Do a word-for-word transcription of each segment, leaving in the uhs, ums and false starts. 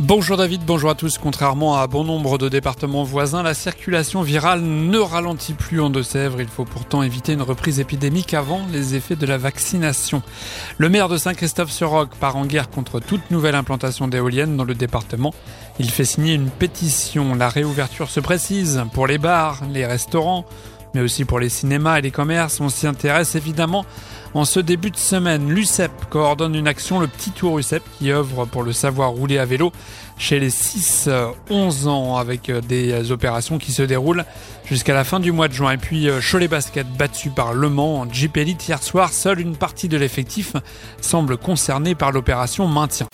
Bonjour David, bonjour à tous. Contrairement à bon nombre de départements voisins, la circulation virale ne ralentit plus en Deux-Sèvres. Il faut pourtant éviter une reprise épidémique avant les effets de la vaccination. Le maire de Saint-Christophe-sur-Roque part en guerre contre toute nouvelle implantation d'éoliennes dans le département. Il fait signer une pétition. La réouverture se précise pour les bars, les restaurants, mais aussi pour les cinémas et les commerces. On s'y intéresse évidemment en ce début de semaine. L'U C E P coordonne une action, le Petit Tour U C E P, qui œuvre pour le savoir rouler à vélo chez les six onze ans, avec des opérations qui se déroulent jusqu'à la fin du mois de juin. Et puis Cholet Basket battu par Le Mans en Jeep Elite hier soir. Seule une partie de l'effectif semble concernée par l'opération maintien.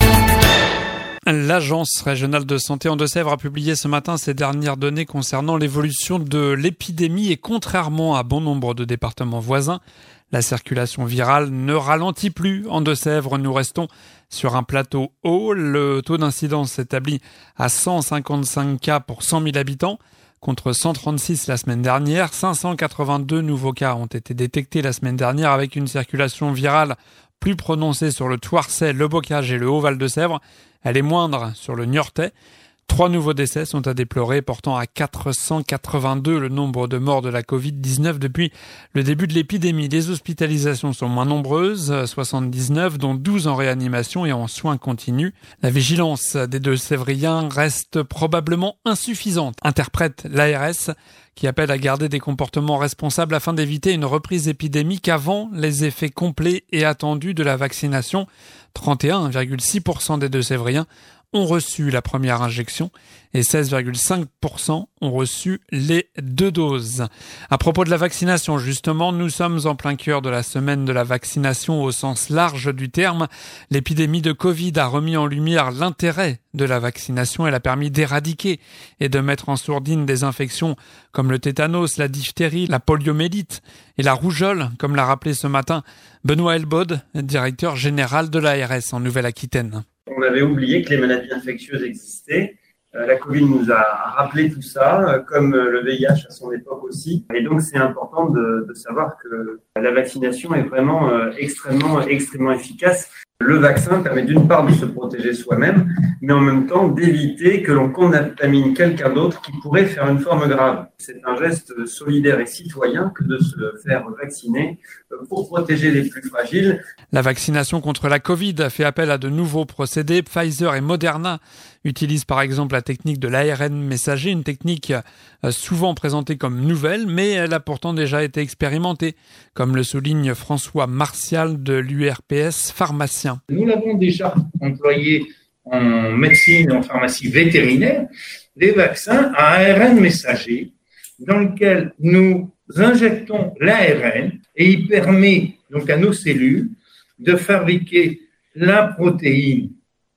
L'Agence régionale de santé en Deux-Sèvres a publié ce matin ses dernières données concernant l'évolution de l'épidémie et contrairement à bon nombre de départements voisins, la circulation virale ne ralentit plus en Deux-Sèvres. Nous restons sur un plateau haut. Le taux d'incidence s'établit à cent cinquante-cinq cas pour cent mille habitants contre cent trente-six la semaine dernière. cinq cent quatre-vingt-deux nouveaux cas ont été détectés la semaine dernière avec une circulation virale plus prononcée sur le Thouarçais, le Bocage et le Haut-Val de Sèvres. Elle est moindre sur le Niortais. Trois nouveaux décès sont à déplorer, portant à quatre cent quatre-vingt-deux le nombre de morts de la covid dix-neuf depuis le début de l'épidémie. Les hospitalisations sont moins nombreuses, soixante-dix-neuf, dont douze en réanimation et en soins continus. La vigilance des Deux-Sévriens reste probablement insuffisante, interprète l'A R S, qui appelle à garder des comportements responsables afin d'éviter une reprise épidémique avant les effets complets et attendus de la vaccination. trente et un virgule six pour cent des Deux-Sévriens ont reçu la première injection et seize virgule cinq pour cent ont reçu les deux doses. À propos de la vaccination, justement, nous sommes en plein cœur de la semaine de la vaccination au sens large du terme. L'épidémie de Covid a remis en lumière l'intérêt de la vaccination. Elle a permis d'éradiquer et de mettre en sourdine des infections comme le tétanos, la diphtérie, la poliomyélite et la rougeole, comme l'a rappelé ce matin Benoît Elbaude, directeur général de l'A R S en Nouvelle-Aquitaine. On avait oublié que les maladies infectieuses existaient. Euh, la Covid nous a rappelé tout ça, euh, comme euh, le V I H à son époque aussi. Et donc, c'est important de, de savoir que la vaccination est vraiment euh, extrêmement, extrêmement efficace. Le vaccin permet d'une part de se protéger soi-même, mais en même temps d'éviter que l'on contamine quelqu'un d'autre qui pourrait faire une forme grave. C'est un geste solidaire et citoyen que de se faire vacciner pour protéger les plus fragiles. La vaccination contre la Covid a fait appel à de nouveaux procédés. Pfizer et Moderna utilisent par exemple la technique de l'A R N messager, une technique souvent présentée comme nouvelle, mais elle a pourtant déjà été expérimentée, comme le souligne François Martial de l'U R P S pharmacien. Nous l'avons déjà employé en médecine et en pharmacie vétérinaire, des vaccins à A R N messager dans lequel nous injectons l'A R N et il permet donc à nos cellules de fabriquer la protéine,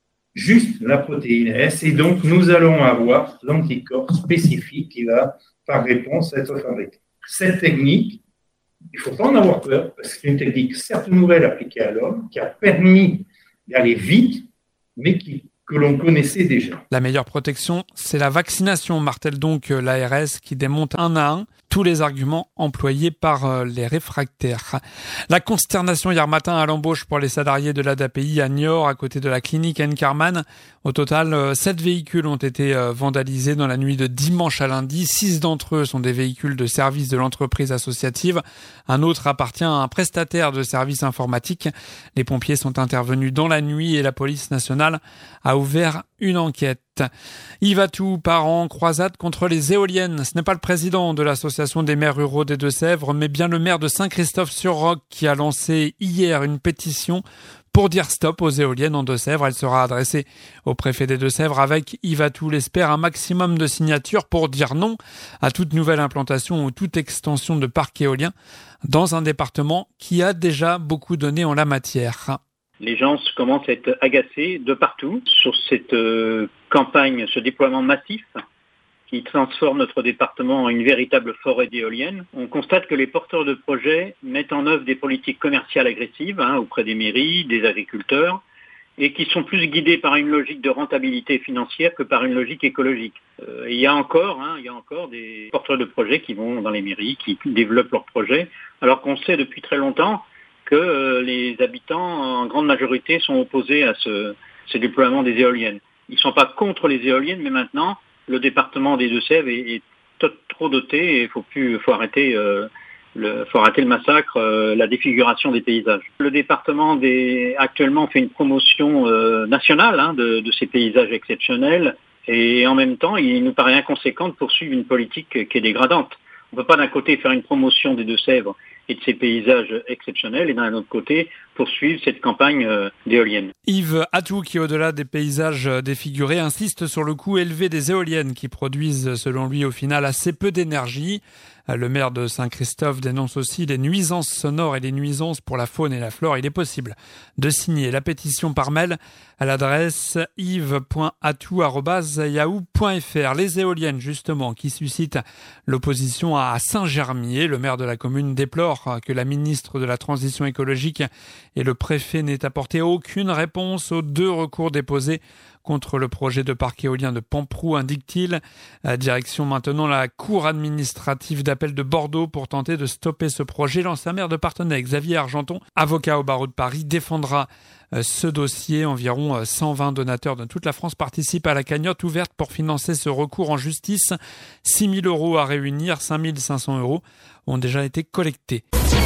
juste la protéine S, et donc nous allons avoir l'anticorps spécifique qui va par réponse être fabriqué. Cette technique, il ne faut pas en avoir peur, parce que c'est une technique certes nouvelle appliquée à l'homme, qui a permis d'aller vite, mais qui, que l'on connaissait déjà. La meilleure protection, c'est la vaccination, martèle donc l'A R S, qui démonte un à un tous les arguments employés par les réfractaires. La consternation hier matin à l'embauche pour les salariés de l'A D A P I à Niort, à côté de la clinique Encarman. Au total, sept véhicules ont été vandalisés dans la nuit de dimanche à lundi. Six d'entre eux sont des véhicules de service de l'entreprise associative. Un autre appartient à un prestataire de services informatiques. Les pompiers sont intervenus dans la nuit et la police nationale a ouvert une enquête. Yvatou part en croisade contre les éoliennes. Ce n'est pas le président de l'association des maires ruraux des Deux-Sèvres, mais bien le maire de Saint-Christophe-sur-Roque qui a lancé hier une pétition pour dire stop aux éoliennes en Deux-Sèvres. Elle sera adressée au préfet des Deux-Sèvres avec, Yvatou l'espère, un maximum de signatures pour dire non à toute nouvelle implantation ou toute extension de parc éolien dans un département qui a déjà beaucoup donné en la matière. Les gens commencent à être agacés de partout sur cette euh, campagne, ce déploiement massif qui transforme notre département en une véritable forêt d'éoliennes. On constate que les porteurs de projets mettent en œuvre des politiques commerciales agressives hein, auprès des mairies, des agriculteurs, et qui sont plus guidés par une logique de rentabilité financière que par une logique écologique. Euh, il y a encore, hein, il y a encore des porteurs de projets qui vont dans les mairies, qui développent leurs projets, alors qu'on sait depuis très longtemps que euh, les habitants, en grande majorité, sont opposés à ce, ce déploiement des éoliennes. ils ne sont pas contre les éoliennes, mais maintenant, le département des Deux-Sèvres est, est trop doté et il faut plus, faut arrêter, euh, le, faut arrêter le massacre, euh, la défiguration des paysages. Le département des, actuellement fait une promotion euh, nationale hein, de, de ces paysages exceptionnels et en même temps, il nous paraît inconséquent de poursuivre une politique qui est dégradante. On ne peut pas d'un côté faire une promotion des Deux-Sèvres et de ces paysages exceptionnels et d'un autre côté poursuivre cette campagne euh, d'éoliennes. Yves Atou, qui au-delà des paysages défigurés, insiste sur le coût élevé des éoliennes qui produisent selon lui au final assez peu d'énergie. Le maire de Saint-Christophe dénonce aussi les nuisances sonores et les nuisances pour la faune et la flore. Il est possible de signer la pétition par mail à l'adresse yves point atou arobase yahoo point fr. Les éoliennes, justement, qui suscitent l'opposition à Saint-Germier. Le maire de la commune déplore que la ministre de la Transition écologique et le préfet n'aient apporté aucune réponse aux deux recours déposés contre le projet de parc éolien de Pamproux, indique-t-il. Direction maintenant la cour administrative d'appel de Bordeaux pour tenter de stopper ce projet. L'ancien maire de Parthenay, Xavier Argenton, avocat au barreau de Paris, défendra ce dossier. Environ cent vingt donateurs de toute la France participent à la cagnotte ouverte pour financer ce recours en justice. six mille euros à réunir, cinq mille cinq cents euros ont déjà été collectés.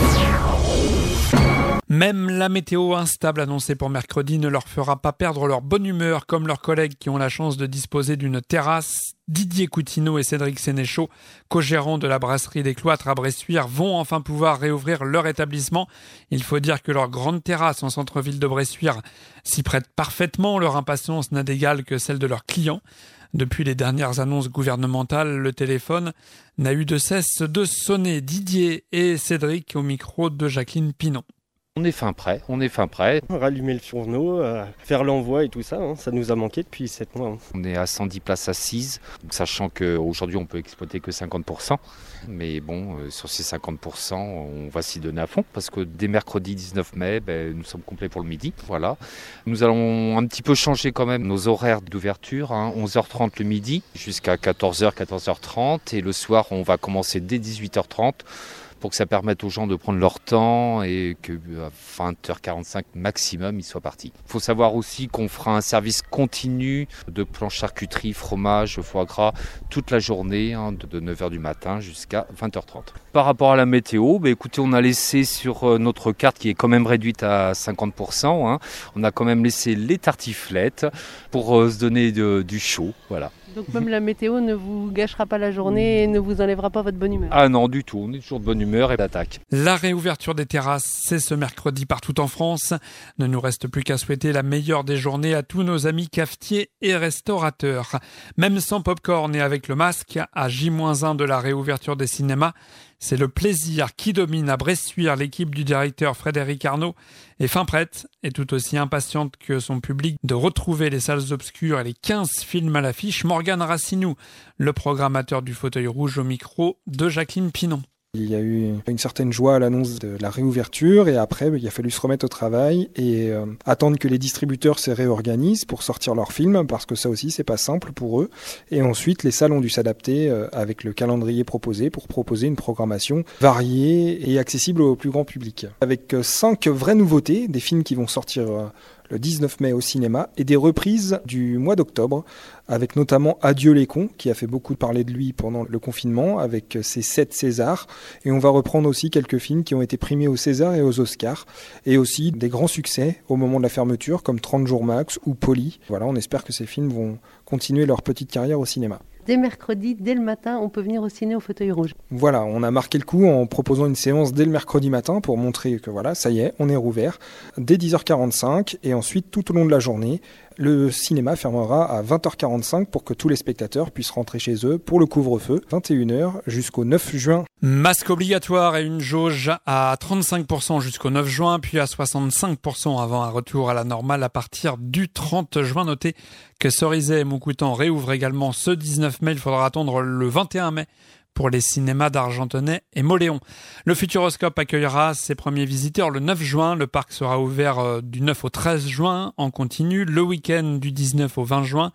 Même la météo instable annoncée pour mercredi ne leur fera pas perdre leur bonne humeur, comme leurs collègues qui ont la chance de disposer d'une terrasse. Didier Coutinho et Cédric Sénéchaud, co-gérants de la brasserie des Cloîtres à Bressuire, vont enfin pouvoir réouvrir leur établissement. Il faut dire que leur grande terrasse en centre-ville de Bressuire s'y prête parfaitement. Leur impatience n'a d'égal que celle de leurs clients. Depuis les dernières annonces gouvernementales, le téléphone n'a eu de cesse de sonner. Didier et Cédric au micro de Jacqueline Pinon. On est fin prêt, on est fin prêt. Rallumer le fourneau, euh, faire l'envoi et tout ça, hein, ça nous a manqué depuis sept mois. Hein. On est à cent dix places assises, sachant qu'aujourd'hui on peut exploiter que cinquante pour cent. Mais bon, euh, sur ces cinquante pour cent, on va s'y donner à fond parce que dès mercredi dix-neuf mai, ben, nous sommes complets pour le midi. Voilà. Nous allons un petit peu changer quand même nos horaires d'ouverture, hein, onze heures trente le midi jusqu'à quatorze heures, quatorze heures trente. Et le soir, on va commencer dès dix-huit heures trente. Pour que ça permette aux gens de prendre leur temps et qu'à vingt heures quarante-cinq maximum, ils soient partis. Il faut savoir aussi qu'on fera un service continu de planches charcuterie, fromage, foie gras, toute la journée, hein, de neuf heures du matin jusqu'à vingt heures trente. Par rapport à la météo, bah, écoutez, on a laissé sur notre carte qui est quand même réduite à cinquante pour cent, hein, on a quand même laissé les tartiflettes pour euh, se donner de, du chaud, voilà. Donc même la météo ne vous gâchera pas la journée et ne vous enlèvera pas votre bonne humeur. Ah non, du tout, on est toujours de bonne humeur et d'attaque. La réouverture des terrasses, c'est ce mercredi partout en France. Ne nous reste plus qu'à souhaiter la meilleure des journées à tous nos amis cafetiers et restaurateurs. Même sans popcorn et avec le masque, à J moins un de la réouverture des cinémas, c'est le plaisir qui domine à Bressuire. L'équipe du directeur Frédéric Arnaud est fin prête et tout aussi impatiente que son public de retrouver les salles obscures et les quinze films à l'affiche. Morgane Racinou, le programmateur du Fauteuil Rouge au micro de Jacqueline Pinon. Il y a eu une certaine joie à l'annonce de la réouverture et après il a fallu se remettre au travail et euh, attendre que les distributeurs se réorganisent pour sortir leurs films parce que ça aussi c'est pas simple pour eux et ensuite les salles ont dû s'adapter euh, avec le calendrier proposé pour proposer une programmation variée et accessible au plus grand public avec euh, cinq vraies nouveautés, des films qui vont sortir euh, le dix-neuf mai au cinéma et des reprises du mois d'octobre avec notamment Adieu les cons qui a fait beaucoup parler de lui pendant le confinement avec ses sept Césars et on va reprendre aussi quelques films qui ont été primés aux Césars et aux Oscars et aussi des grands succès au moment de la fermeture comme trente jours max ou Poli. Voilà, on espère que ces films vont continuer leur petite carrière au cinéma. Dès mercredi, dès le matin, on peut venir au ciné au Fauteuil Rouge. Voilà, on a marqué le coup en proposant une séance dès le mercredi matin pour montrer que voilà, ça y est, on est rouvert dès dix heures quarante-cinq et ensuite tout au long de la journée, le cinéma fermera à vingt heures quarante-cinq pour que tous les spectateurs puissent rentrer chez eux pour le couvre-feu, vingt et une heures jusqu'au neuf juin. Masque obligatoire et une jauge à trente-cinq pour cent jusqu'au neuf juin, puis à soixante-cinq pour cent avant un retour à la normale à partir du trente juin. Notez que Cerizay et Montcoutan réouvrent également ce dix-neuf mai. Il faudra attendre le vingt et un mai pour les cinémas d'Argentonnay et Moléon. Le Futuroscope accueillera ses premiers visiteurs le neuf juin. Le parc sera ouvert du neuf au treize juin en continu. Le week-end du dix-neuf au vingt juin.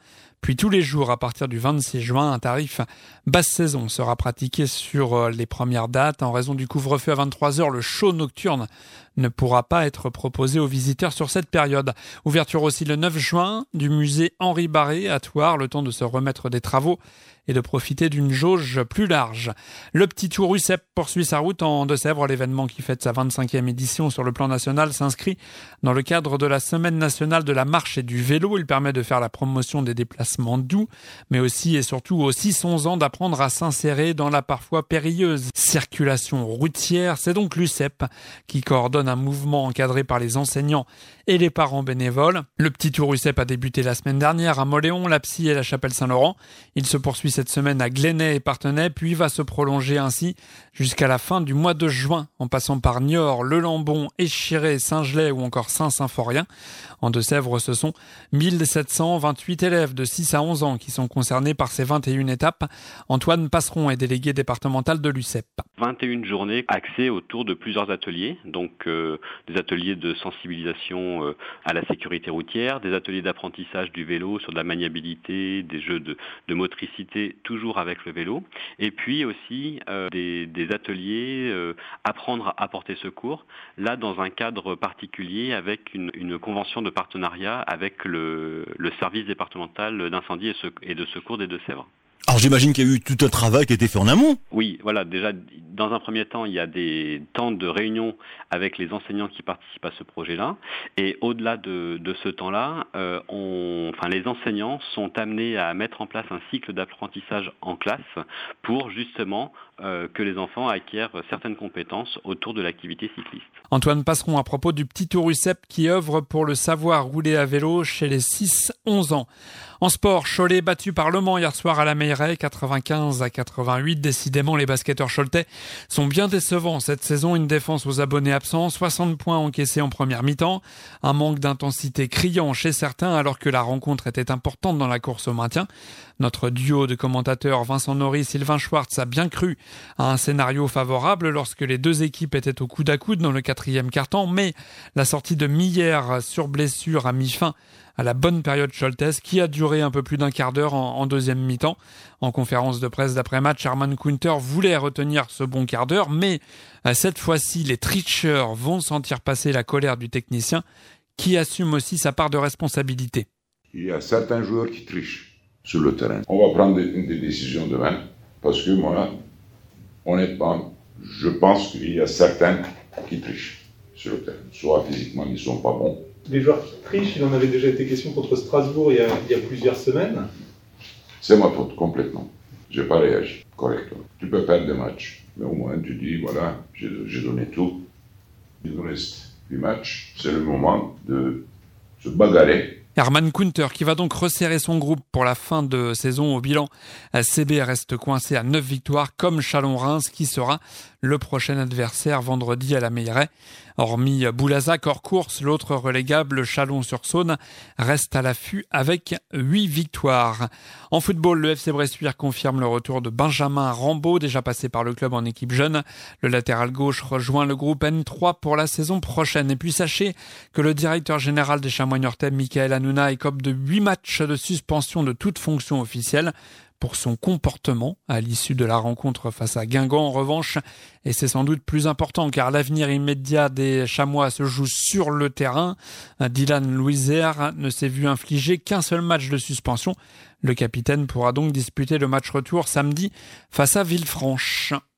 Puis tous les jours à partir du vingt-six juin, un tarif basse saison sera pratiqué sur les premières dates. En raison du couvre-feu à vingt-trois heures, le show nocturne ne pourra pas être proposé aux visiteurs sur cette période. Ouverture aussi le neuf juin du musée Henri Barré à Thouars, le temps de se remettre des travaux et de profiter d'une jauge plus large. Le Petit Tour U C E P poursuit sa route en Deux-Sèvres. L'événement qui fête sa vingt-cinquième édition sur le plan national s'inscrit dans le cadre de la Semaine nationale de la marche et du vélo. Il permet de faire la promotion des déplacements doux, mais aussi et surtout aux six onze ans d'apprendre à s'insérer dans la parfois périlleuse circulation routière. C'est donc l'U C E P qui coordonne un mouvement encadré par les enseignants et les parents bénévoles. Le Petit Tour U C E P a débuté la semaine dernière à Moléon, La Psy et la Chapelle-Saint-Laurent. Il se poursuit cette semaine à Glenay et Parthenay, puis va se prolonger ainsi jusqu'à la fin du mois de juin, en passant par Niort, Le Lambon, Échiré, Saint-Gelais ou encore Saint-Symphorien. En Deux-Sèvres, ce sont mille sept cent vingt-huit élèves de six à onze ans qui sont concernés par ces vingt et une étapes. Antoine Passeron est délégué départemental de l'U C E P. vingt et une journées axées autour de plusieurs ateliers, donc euh, des ateliers de sensibilisation euh, à la sécurité routière, des ateliers d'apprentissage du vélo sur de la maniabilité, des jeux de, de motricité toujours avec le vélo, et puis aussi euh, des, des ateliers euh, apprendre à porter secours, là dans un cadre particulier avec une, une convention de partenariat avec le, le service départemental d'incendie et de secours des Deux-Sèvres. Alors j'imagine qu'il y a eu tout un travail qui a été fait en amont. Oui, voilà, déjà dans un premier temps, il y a des temps de réunion avec les enseignants qui participent à ce projet-là. Et au-delà de, de ce temps-là, euh, on, enfin, les enseignants sont amenés à mettre en place un cycle d'apprentissage en classe pour justement euh, que les enfants acquièrent certaines compétences autour de l'activité cycliste. Antoine Passeron à propos du Petit Tour U C E P qui œuvre pour le savoir rouler à vélo chez les six onze ans. En sport, Cholet battu par Le Mans hier soir à la Meilleraye, quatre-vingt-quinze à quatre-vingt-huit. Décidément, les basketteurs choletais sont bien décevants cette saison. Une défense aux abonnés absents, soixante points encaissés en première mi-temps. Un manque d'intensité criant chez certains alors que la rencontre était importante dans la course au maintien. Notre duo de commentateurs Vincent Norris et Sylvain Schwartz a bien cru à un scénario favorable lorsque les deux équipes étaient au coude à coude dans le quatrième quart-temps, mais la sortie de Miller sur blessure a mis fin à la bonne période choltaise qui a duré un peu plus d'un quart d'heure en, en deuxième mi-temps. En conférence de presse d'après-match, Herman Kunter voulait retenir ce bon quart d'heure, mais cette fois-ci, les tricheurs vont sentir passer la colère du technicien qui assume aussi sa part de responsabilité. Il y a certains joueurs qui trichent sur le terrain. On va prendre des, des décisions demain parce que moi, honnêtement, je pense qu'il y a certains qui trichent sur le terrain. Soit physiquement, ils ne sont pas bons. Les joueurs qui trichent, il en avait déjà été question contre Strasbourg il y a, il y a plusieurs semaines. C'est ma faute, complètement. Je n'ai pas réagi correctement. Tu peux perdre des matchs, mais au moins tu dis, voilà, j'ai, j'ai donné tout. Il nous reste huit matchs. C'est le moment de se bagarrer. Herman Kunter qui va donc resserrer son groupe pour la fin de saison. Au bilan, C B reste coincé à neuf victoires comme Chalon-Reims qui sera le prochain adversaire vendredi à la Meilleraye. Hormis Boulazac hors course, l'autre relégable Chalon-sur-Saône reste à l'affût avec huit victoires. En football, le F C Bressuire confirme le retour de Benjamin Rambaud, déjà passé par le club en équipe jeune. Le latéral gauche rejoint le groupe N trois pour la saison prochaine. Et puis sachez que le directeur général des Chamois niortais, Michael Hanouna, écope de huit matchs de suspension de toute fonction officielle pour son comportement à l'issue de la rencontre face à Guingamp. En revanche, et c'est sans doute plus important car l'avenir immédiat des Chamois se joue sur le terrain, Dylan Louiser ne s'est vu infliger qu'un seul match de suspension. Le capitaine pourra donc disputer le match retour samedi face à Villefranche.